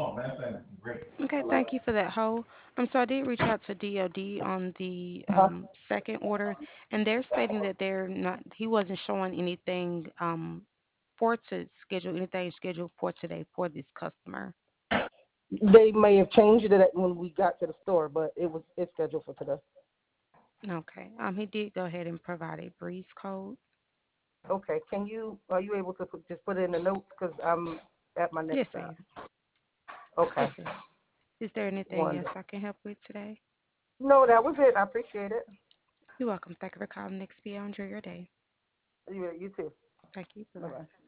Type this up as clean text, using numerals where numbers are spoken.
Okay, thank you for that, Ho. So I did reach out to DOD on the Uh-huh. second order, and they're stating that they're not. He wasn't showing anything for to schedule anything scheduled for today for this customer. They may have changed it when we got to the store, but it's scheduled for today. Okay. He did go ahead and provide a breeze code. Okay. Are you able to just put it in the notes because I'm at my next Yes, stop? ma'am. Okay. Yes, ma'am. Is there anything else Wonderful. I can help with today? No, that was it. I appreciate it. You're welcome. Thank you for calling XPO. Enjoy your day. You too. Thank you. Bye Bye bye. bye.